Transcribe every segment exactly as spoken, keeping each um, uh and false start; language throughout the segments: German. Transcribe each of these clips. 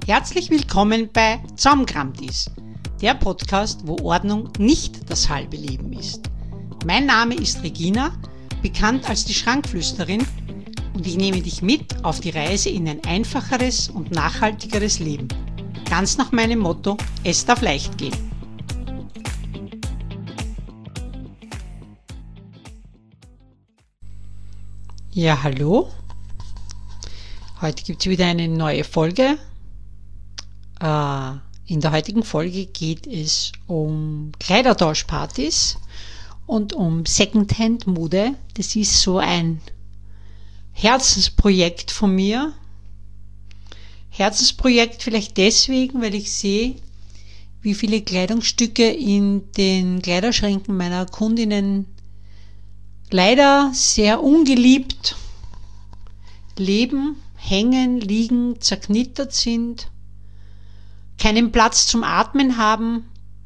Herzlich willkommen bei Zaumkramtis, der Podcast, wo Ordnung nicht das halbe Leben ist. Mein Name ist Regina, bekannt als die Schrankflüsterin, und ich nehme dich mit auf die Reise in ein einfacheres und nachhaltigeres Leben. Ganz nach meinem Motto, es darf leicht gehen. Ja, hallo. Heute gibt es wieder eine neue Folge. In der heutigen Folge geht es um Kleidertauschpartys und um Secondhand-Mode. Das ist so ein Herzensprojekt von mir. Herzensprojekt vielleicht deswegen, weil ich sehe, wie viele Kleidungsstücke in den Kleiderschränken meiner Kundinnen leider sehr ungeliebt leben, hängen, liegen, zerknittert sind, keinen Platz zum Atmen haben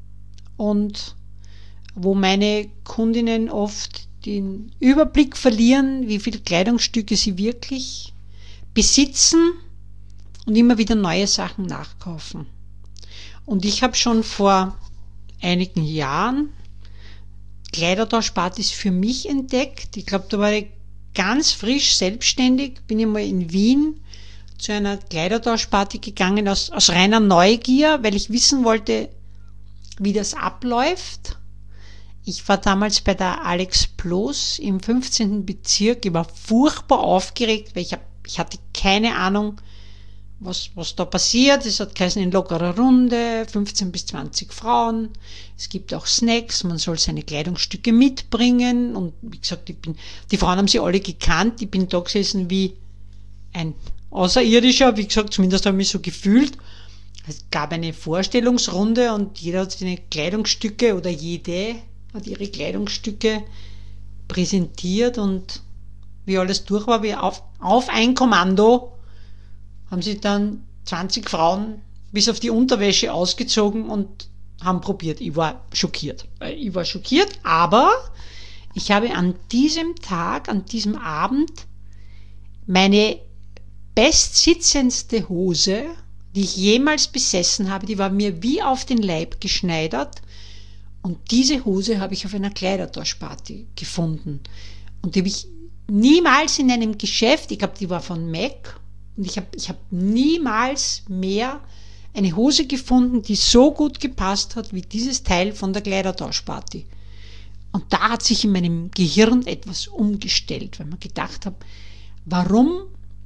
und wo meine Kundinnen oft den Überblick verlieren, wie viele Kleidungsstücke sie wirklich besitzen und immer wieder neue Sachen nachkaufen. Und ich habe schon vor einigen Jahren Kleidertauschpartys für mich entdeckt. Ich glaube, da war ich ganz frisch selbstständig, bin ich mal in Wien zu einer Kleidertauschparty gegangen aus, aus reiner Neugier, weil ich wissen wollte, wie das abläuft. Ich war damals bei der Alex Ploß im fünfzehnten Bezirk. Ich war furchtbar aufgeregt, weil ich, hab, ich hatte keine Ahnung, was, was da passiert. Es hat geheißen, in lockerer Runde, fünfzehn bis zwanzig Frauen. Es gibt auch Snacks, man soll seine Kleidungsstücke mitbringen. Und wie gesagt, ich bin, die Frauen haben sie alle gekannt. Ich bin da gesessen wie ein Außerirdischer, wie gesagt, zumindest habe ich mich so gefühlt. Es gab eine Vorstellungsrunde und jeder hat seine Kleidungsstücke oder jede hat ihre Kleidungsstücke präsentiert, und wie alles durch war, wie auf, auf ein Kommando haben sie dann zwanzig Frauen bis auf die Unterwäsche ausgezogen und haben probiert. Ich war schockiert. Ich war schockiert, aber ich habe an diesem Tag, an diesem Abend meine bestsitzendste Hose, die ich jemals besessen habe, die war mir wie auf den Leib geschneidert, und diese Hose habe ich auf einer Kleidertauschparty gefunden. Und die habe ich niemals in einem Geschäft, ich glaube, die war von Mac, und ich habe ich hab niemals mehr eine Hose gefunden, die so gut gepasst hat wie dieses Teil von der Kleidertauschparty. Und da hat sich in meinem Gehirn etwas umgestellt, weil man gedacht hat, warum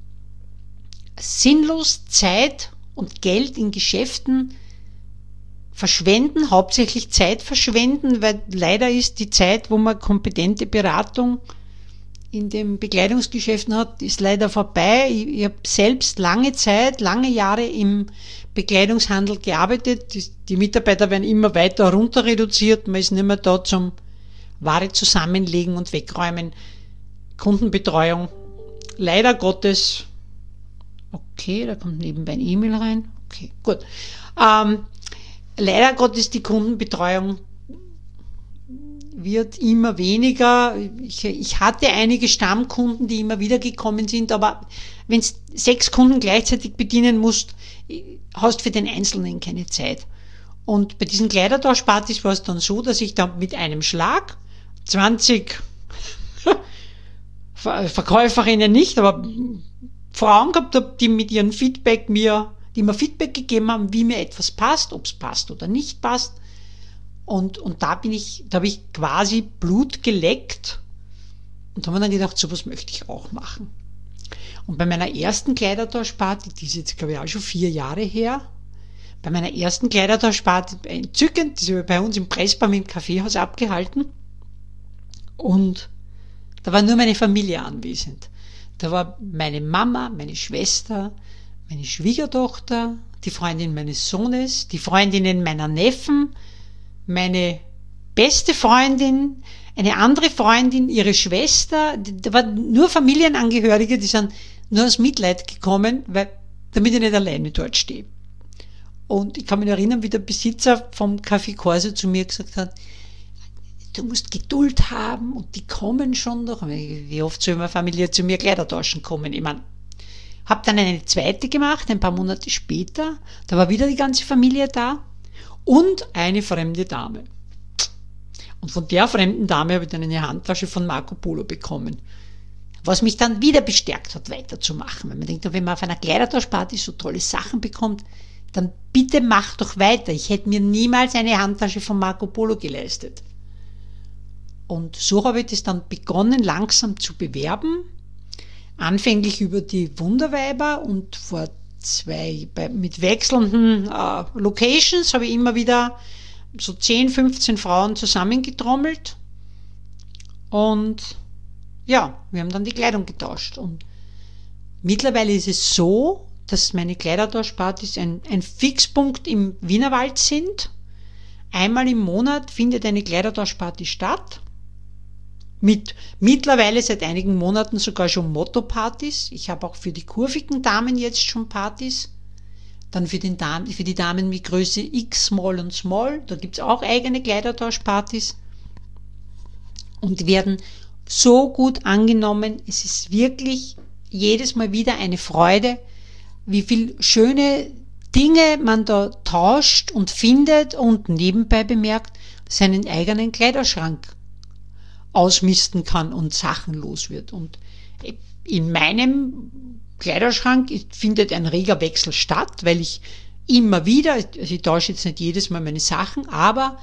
sinnlos Zeit und Geld in Geschäften verschwenden, hauptsächlich Zeit verschwenden, weil leider ist die Zeit, wo man kompetente Beratung in den Bekleidungsgeschäften hat, ist leider vorbei. Ich, ich habe selbst lange Zeit, lange Jahre im Bekleidungshandel gearbeitet. Die, die Mitarbeiter werden immer weiter runter reduziert. Man ist nicht mehr da zum Ware zusammenlegen und wegräumen. Kundenbetreuung, leider Gottes. Okay, da kommt nebenbei ein E-Mail rein. Okay, gut. Ähm, leider Gottes, die Kundenbetreuung wird immer weniger. Ich, ich hatte einige Stammkunden, die immer wieder gekommen sind, aber wenn du sechs Kunden gleichzeitig bedienen musst, hast für den Einzelnen keine Zeit. Und bei diesen Kleidertauschpartys war es dann so, dass ich dann mit einem Schlag zwanzig Verkäuferinnen nicht, aber Frauen gehabt habe, die mit ihrem Feedback mir, die mir Feedback gegeben haben, wie mir etwas passt, ob es passt oder nicht passt. Und, und da bin ich, da habe ich quasi Blut geleckt und habe mir dann gedacht, sowas möchte ich auch machen. Und bei meiner ersten Kleidertauschparty, die ist jetzt, glaube ich, auch schon vier Jahre her, bei meiner ersten Kleidertauschparty, entzückend, die ist bei uns im Pressbaum im Kaffeehaus abgehalten, und da war nur meine Familie anwesend. Da war meine Mama, meine Schwester, meine Schwiegertochter, die Freundin meines Sohnes, die Freundinnen meiner Neffen, meine beste Freundin, eine andere Freundin, ihre Schwester. Da waren nur Familienangehörige, die sind nur aus Mitleid gekommen, weil, damit ich nicht alleine dort stehe. Und ich kann mich erinnern, wie der Besitzer vom Café Corso zu mir gesagt hat, du musst Geduld haben und die kommen schon noch. Wie oft soll meine Familie zu mir Kleider tauschen kommen? Ich meine, Habe dann eine zweite gemacht, ein paar Monate später. Da war wieder die ganze Familie da und eine fremde Dame. Und von der fremden Dame habe ich dann eine Handtasche von Marco Polo bekommen. Was mich dann wieder bestärkt hat, weiterzumachen. Weil man denkt, wenn man auf einer Kleidertauschparty so tolle Sachen bekommt, dann bitte mach doch weiter. Ich hätte mir niemals eine Handtasche von Marco Polo geleistet. Und so habe ich das dann begonnen, langsam zu bewerben. Anfänglich über die Wunderweiber und vor zwei, bei, mit wechselnden äh, Locations habe ich immer wieder so zehn, fünfzehn Frauen zusammengetrommelt. Und ja, wir haben dann die Kleidung getauscht. Und mittlerweile ist es so, dass meine Kleidertauschpartys ein, ein Fixpunkt im Wienerwald sind. Einmal im Monat findet eine Kleidertauschparty statt. Mit mittlerweile seit einigen Monaten sogar schon Motto-Partys. Ich habe auch für die kurvigen Damen jetzt schon Partys. Dann für, den Damen, für die Damen mit Größe X, Small und Small. Da gibt es auch eigene Kleidertauschpartys. Und die werden so gut angenommen. Es ist wirklich jedes Mal wieder eine Freude, wie viel schöne Dinge man da tauscht und findet und nebenbei bemerkt, seinen eigenen Kleiderschrank ausmisten kann und Sachen los wird. Und in meinem Kleiderschrank findet ein reger Wechsel statt, weil ich immer wieder, also ich tausche jetzt nicht jedes Mal meine Sachen, aber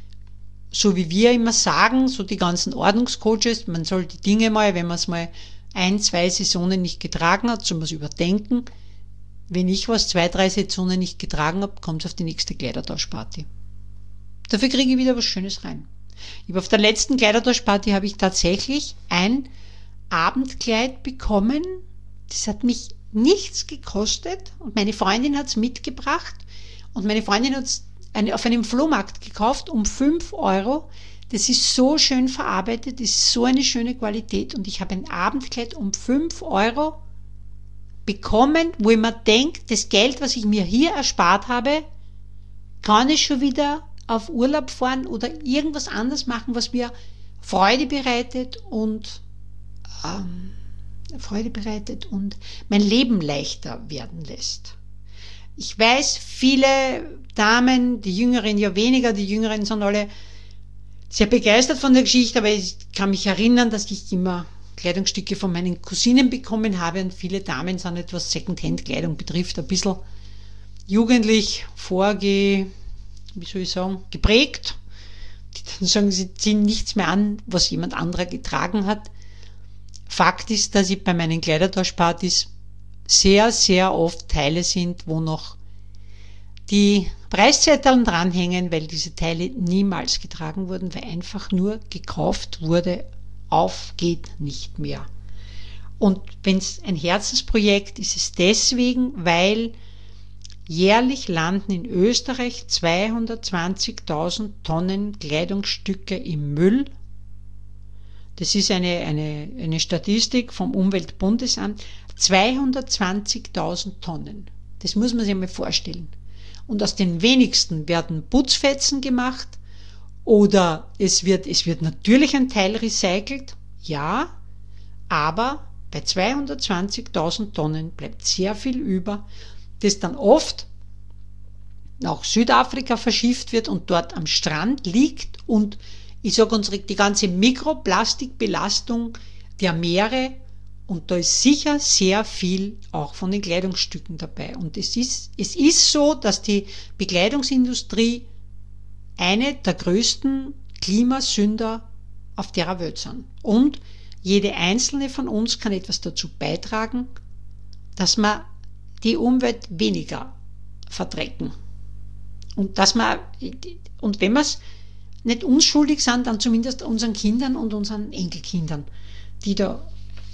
so wie wir immer sagen, so die ganzen Ordnungscoaches, man soll die Dinge mal, wenn man es mal ein, zwei Saisonen nicht getragen hat, soll man es überdenken. Wenn ich was zwei, drei Saisonen nicht getragen habe, kommt es auf die nächste Kleidertauschparty. Dafür kriege ich wieder was Schönes rein. Ich habe auf der letzten Kleidertauschparty habe ich tatsächlich ein Abendkleid bekommen. Das hat mich nichts gekostet und meine Freundin hat es mitgebracht und meine Freundin hat es auf einem Flohmarkt gekauft um fünf Euro. Das ist so schön verarbeitet, das ist so eine schöne Qualität und ich habe ein Abendkleid um fünf Euro bekommen, wo ich mir denke, das Geld, was ich mir hier erspart habe, kann ich schon wieder auf Urlaub fahren oder irgendwas anderes machen, was mir Freude bereitet und ähm, Freude bereitet und mein Leben leichter werden lässt. Ich weiß, viele Damen, die Jüngeren ja weniger, die Jüngeren sind alle sehr begeistert von der Geschichte, aber ich kann mich erinnern, dass ich immer Kleidungsstücke von meinen Cousinen bekommen habe und viele Damen sind etwas Secondhand-Kleidung betrifft, ein bisschen jugendlich vorge, wie soll ich sagen, geprägt. Die dann sagen, sie ziehen nichts mehr an, was jemand anderer getragen hat. Fakt ist, dass ich bei meinen Kleidertauschpartys sehr, sehr oft Teile sind, wo noch die Preiszetteln dranhängen, weil diese Teile niemals getragen wurden, weil einfach nur gekauft wurde, auf geht nicht mehr. Und wenn es ein Herzensprojekt ist, ist es deswegen, weil jährlich landen in Österreich zweihundertzwanzigtausend Tonnen Kleidungsstücke im Müll. Das ist eine, eine, eine Statistik vom Umweltbundesamt. zweihundertzwanzigtausend Tonnen. Das muss man sich mal vorstellen. Und aus den wenigsten werden Putzfetzen gemacht oder es wird, es wird natürlich ein Teil recycelt, ja, aber bei zweihundertzwanzigtausend Tonnen bleibt sehr viel über, das dann oft nach Südafrika verschifft wird und dort am Strand liegt und ich sage unsere, die ganze Mikroplastikbelastung der Meere und da ist sicher sehr viel auch von den Kleidungsstücken dabei. Und es ist, es ist so, dass die Bekleidungsindustrie eine der größten Klimasünder auf der Welt sind. Und jede einzelne von uns kann etwas dazu beitragen, dass wir die Umwelt weniger verdrecken. Und dass wir, und wenn wir es nicht uns schuldig sind, dann zumindest unseren Kindern und unseren Enkelkindern, die da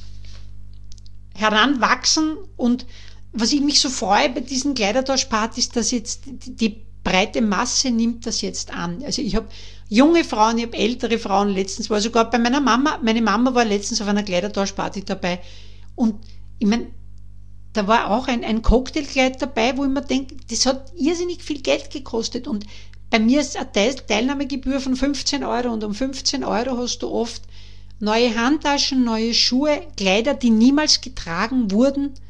heranwachsen. Und was ich mich so freue bei diesen Kleidertauschpartys, dass jetzt die breite Masse nimmt das jetzt an. Also ich habe junge Frauen, ich habe ältere Frauen, letztens war sogar bei meiner Mama, meine Mama war letztens auf einer Kleidertauschparty dabei und ich meine, da war auch ein, ein Cocktailkleid dabei, wo ich mir denke, das hat irrsinnig viel Geld gekostet und bei mir ist eine Teilnahmegebühr von fünfzehn Euro und um fünfzehn Euro hast du oft neue Handtaschen, neue Schuhe, Kleider, die niemals getragen wurden.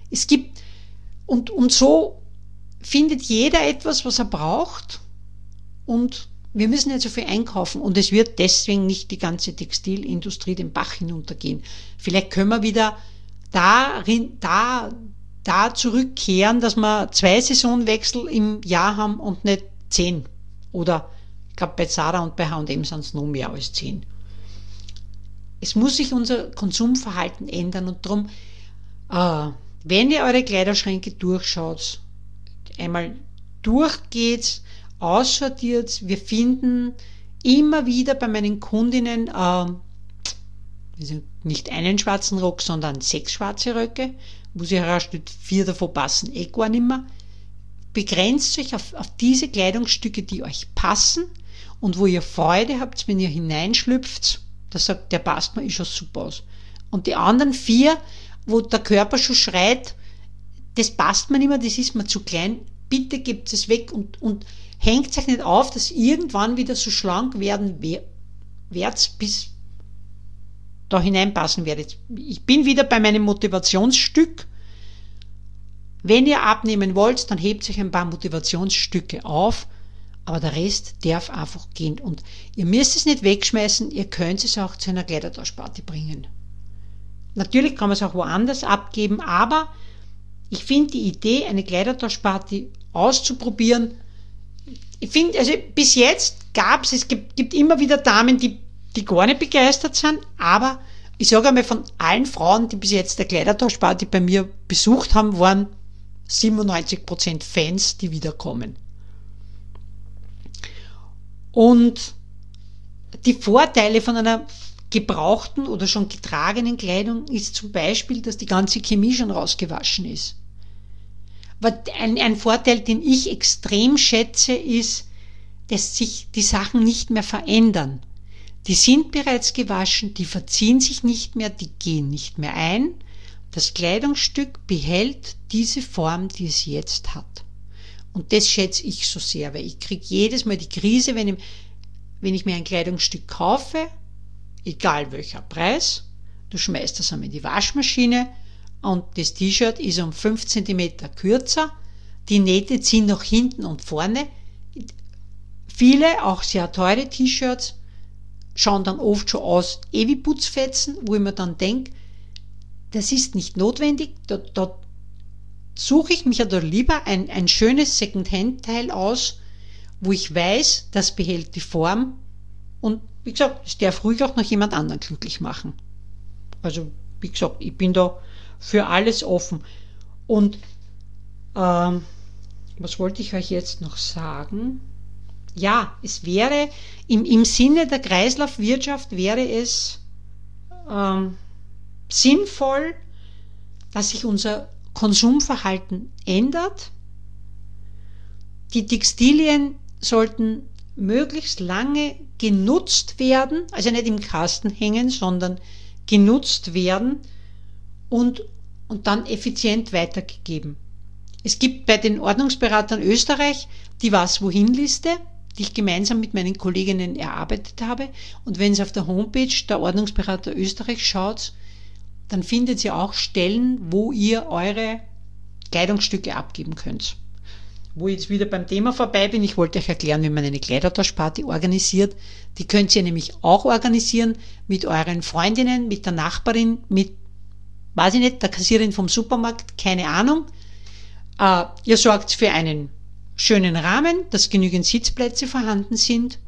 Es gibt, und, und so findet jeder etwas, was er braucht, und wir müssen nicht so viel einkaufen, und es wird deswegen nicht die ganze Textilindustrie den Bach hinuntergehen. Vielleicht können wir wieder darin, da, da zurückkehren, dass wir zwei Saisonwechsel im Jahr haben und nicht zehn. Oder ich glaube, bei Zara und bei H und M sind es noch mehr als zehn. Es muss sich unser Konsumverhalten ändern, und darum, äh, wenn ihr eure Kleiderschränke durchschaut, einmal durchgeht, aussortiert, wir finden immer wieder bei meinen Kundinnen äh, nicht einen schwarzen Rock, sondern sechs schwarze Röcke, wo sie herausstellt, vier davon passen eh gar nicht mehr. Begrenzt euch auf, auf diese Kleidungsstücke, die euch passen und wo ihr Freude habt, wenn ihr hineinschlüpft, da sagt, der passt mir, ist schon super aus. Und die anderen vier, wo der Körper schon schreit, das passt mir nicht mehr, das ist mir zu klein, bitte gebt es weg und, und hängt euch nicht auf, dass irgendwann wieder so schlank werden werdet, bis da hineinpassen werdet. Ich bin wieder bei meinem Motivationsstück. Wenn ihr abnehmen wollt, dann hebt euch ein paar Motivationsstücke auf, aber der Rest darf einfach gehen. Und ihr müsst es nicht wegschmeißen, ihr könnt es auch zu einer Kleidertauschparty bringen. Natürlich kann man es auch woanders abgeben, aber ich finde die Idee, eine Kleidertauschparty auszuprobieren, ich finde, also bis jetzt gab es, es gibt, gibt immer wieder Damen, die, die gar nicht begeistert sind, aber ich sage einmal, von allen Frauen, die bis jetzt der Kleidertauschparty bei mir besucht haben, waren siebenundneunzig Prozent Fans, die wiederkommen. Und die Vorteile von einer gebrauchten oder schon getragenen Kleidung ist zum Beispiel, dass die ganze Chemie schon rausgewaschen ist. Ein, ein Vorteil, den ich extrem schätze, ist, dass sich die Sachen nicht mehr verändern. Die sind bereits gewaschen, die verziehen sich nicht mehr, die gehen nicht mehr ein. Das Kleidungsstück behält diese Form, die es jetzt hat. Und das schätze ich so sehr, weil ich kriege jedes Mal die Krise, wenn ich, wenn ich mir ein Kleidungsstück kaufe, egal welcher Preis, du schmeißt das einmal in die Waschmaschine und das T-Shirt ist um fünf Zentimeter kürzer, die Nähte ziehen nach hinten und vorne. Viele, auch sehr teure T-Shirts, schauen dann oft schon aus eh wie Putzfetzen, wo ich mir dann denke, das ist nicht notwendig, da, da suche ich mich ja da lieber ein, ein schönes Second-Hand-Teil aus, wo ich weiß, das behält die Form und wie gesagt, es darf ruhig auch noch jemand anderen glücklich machen. Also wie gesagt, ich bin da für alles offen. Und ähm, was wollte ich euch jetzt noch sagen? Ja, es wäre im, im Sinne der Kreislaufwirtschaft wäre es ähm, sinnvoll, dass sich unser Konsumverhalten ändert. Die Textilien sollten möglichst lange genutzt werden, also nicht im Kasten hängen, sondern genutzt werden und, und dann effizient weitergegeben. Es gibt bei den Ordnungsberatern Österreich die Was-Wohin-Liste, die ich gemeinsam mit meinen Kolleginnen erarbeitet habe. Und wenn ihr auf der Homepage der Ordnungsberater Österreich schaut, dann findet ihr auch Stellen, wo ihr eure Kleidungsstücke abgeben könnt. Wo ich jetzt wieder beim Thema vorbei bin, ich wollte euch erklären, wie man eine Kleidertauschparty organisiert. Die könnt ihr nämlich auch organisieren mit euren Freundinnen, mit der Nachbarin, mit, weiß ich nicht, der Kassiererin vom Supermarkt, keine Ahnung. Äh, ihr sorgt für einen schönen Rahmen, dass genügend Sitzplätze vorhanden sind.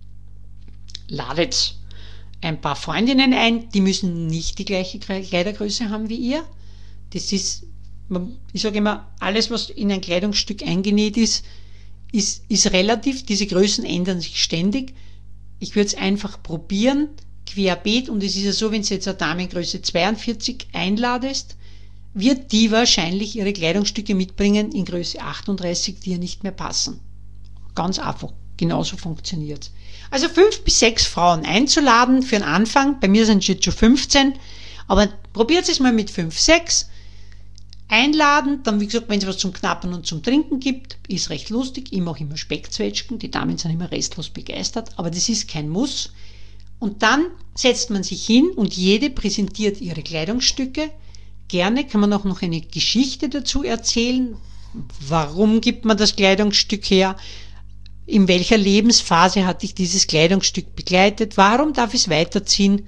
Ladet ein paar Freundinnen ein, die müssen nicht die gleiche Kleidergröße haben wie ihr. Das ist, ich sage immer, alles, was in ein Kleidungsstück eingenäht ist, ist, ist relativ. Diese Größen ändern sich ständig. Ich würde es einfach probieren, querbeet. Und es ist ja so, wenn du jetzt eine Damengröße zweiundvierzig einladest, wird die wahrscheinlich ihre Kleidungsstücke mitbringen in Größe achtunddreißig, die ihr nicht mehr passen. Ganz einfach. Genauso funktioniert es. Also fünf bis sechs Frauen einzuladen für den Anfang. Bei mir sind es jetzt schon fünfzehn. Aber probiert es mal mit fünf, sechs. Einladen. Dann, wie gesagt, wenn es was zum Knappern und zum Trinken gibt, ist recht lustig. Ich mache immer Speckzwetschgen. Die Damen sind immer restlos begeistert. Aber das ist kein Muss. Und dann setzt man sich hin und jede präsentiert ihre Kleidungsstücke. Gerne kann man auch noch eine Geschichte dazu erzählen. Warum gibt man das Kleidungsstück her? In welcher Lebensphase hat dich dieses Kleidungsstück begleitet? Warum darf es weiterziehen?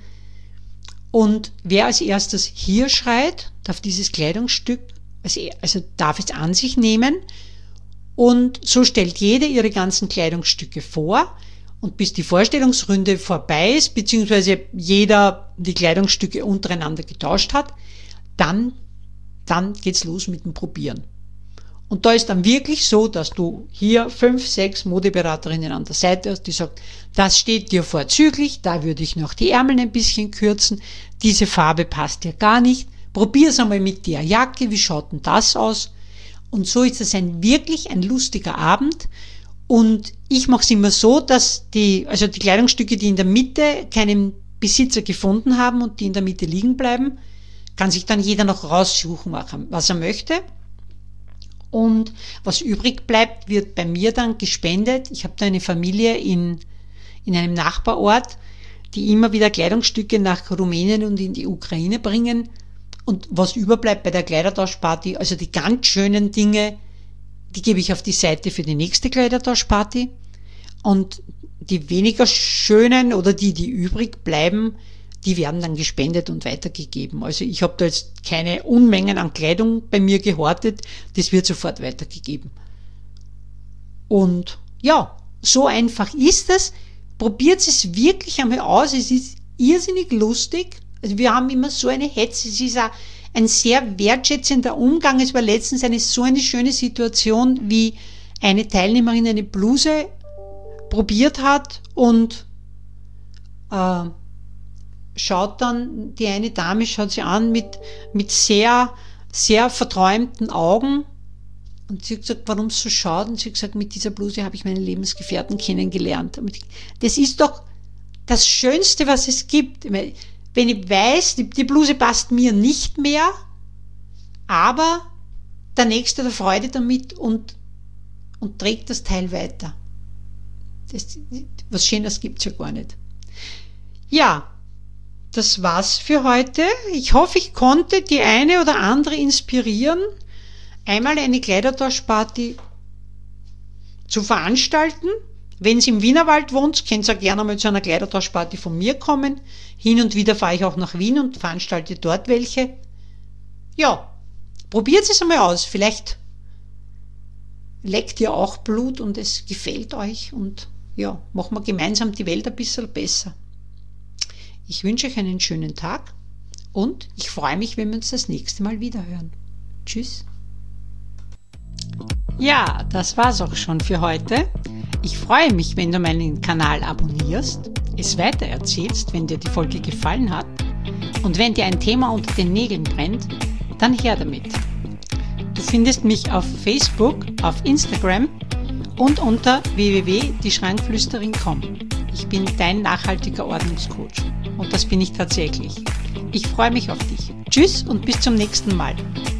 Und wer als erstes hier schreit, darf dieses Kleidungsstück, also darf es an sich nehmen. Und so stellt jede ihre ganzen Kleidungsstücke vor. Und bis die Vorstellungsrunde vorbei ist, beziehungsweise jeder die Kleidungsstücke untereinander getauscht hat, dann, dann geht's los mit dem Probieren. Und da ist dann wirklich so, dass du hier fünf, sechs Modeberaterinnen an der Seite hast, die sagen, das steht dir vorzüglich, da würde ich noch die Ärmel ein bisschen kürzen, diese Farbe passt dir gar nicht, probier's einmal mit der Jacke, wie schaut denn das aus? Und so ist es ein wirklich ein lustiger Abend. Und ich mache es immer so, dass die, also die Kleidungsstücke, die in der Mitte keinen Besitzer gefunden haben und die in der Mitte liegen bleiben, kann sich dann jeder noch raussuchen, was er möchte. Und was übrig bleibt, wird bei mir dann gespendet. Ich habe da eine Familie in, in einem Nachbarort, die immer wieder Kleidungsstücke nach Rumänien und in die Ukraine bringen. Und was überbleibt bei der Kleidertauschparty, also die ganz schönen Dinge, die gebe ich auf die Seite für die nächste Kleidertauschparty. Und die weniger schönen oder die, die übrig bleiben, die werden dann gespendet und weitergegeben. Also ich habe da jetzt keine Unmengen an Kleidung bei mir gehortet, das wird sofort weitergegeben. Und ja, so einfach ist es. Probiert es wirklich einmal aus, es ist irrsinnig lustig. Also wir haben immer so eine Hetze, es ist auch ein sehr wertschätzender Umgang. Es war letztens eine so eine schöne Situation, wie eine Teilnehmerin eine Bluse probiert hat und äh, schaut dann, die eine Dame schaut sie an mit, mit sehr, sehr verträumten Augen und sie hat gesagt, warum es so schaut, und sie hat gesagt, mit dieser Bluse habe ich meinen Lebensgefährten kennengelernt. Das ist doch das Schönste, was es gibt. Wenn ich weiß, die, die Bluse passt mir nicht mehr, aber der Nächste hat Freude damit und, und trägt das Teil weiter. Das, was Schöneres gibt's ja gar nicht. Ja, das war's für heute. Ich hoffe, ich konnte die eine oder andere inspirieren, einmal eine Kleidertauschparty zu veranstalten. Wenn ihr im Wienerwald wohnt, könnt ihr gerne mal zu einer Kleidertauschparty von mir kommen. Hin und wieder fahre ich auch nach Wien und veranstalte dort welche. Ja, probiert es einmal aus. Vielleicht leckt ihr auch Blut und es gefällt euch. Und ja, machen wir gemeinsam die Welt ein bisschen besser. Ich wünsche euch einen schönen Tag und ich freue mich, wenn wir uns das nächste Mal wieder hören. Tschüss. Ja, das war's auch schon für heute. Ich freue mich, wenn du meinen Kanal abonnierst, es weitererzählst, wenn dir die Folge gefallen hat und wenn dir ein Thema unter den Nägeln brennt, dann her damit. Du findest mich auf Facebook, auf Instagram und unter w w w punkt die schrankflüsterin punkt com. Ich bin dein nachhaltiger Ordnungscoach und das bin ich tatsächlich. Ich freue mich auf dich. Tschüss und bis zum nächsten Mal.